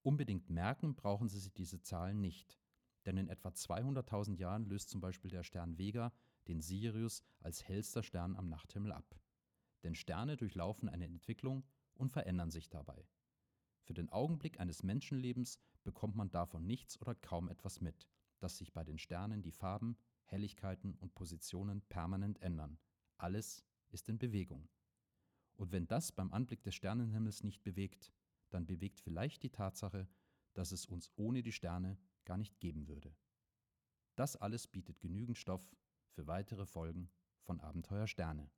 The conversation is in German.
Unbedingt merken brauchen Sie sich diese Zahlen nicht, denn in etwa 200.000 Jahren löst zum Beispiel der Stern Vega den Sirius als hellster Stern am Nachthimmel ab. Denn Sterne durchlaufen eine Entwicklung und verändern sich dabei. Für den Augenblick eines Menschenlebens bekommt man davon nichts oder kaum etwas mit, dass sich bei den Sternen die Farben, Helligkeiten und Positionen permanent ändern. Alles ist in Bewegung. Und wenn das beim Anblick des Sternenhimmels nicht bewegt, dann bewegt vielleicht die Tatsache, dass es uns ohne die Sterne gar nicht geben würde. Das alles bietet genügend Stoff für weitere Folgen von Abenteuer Sterne.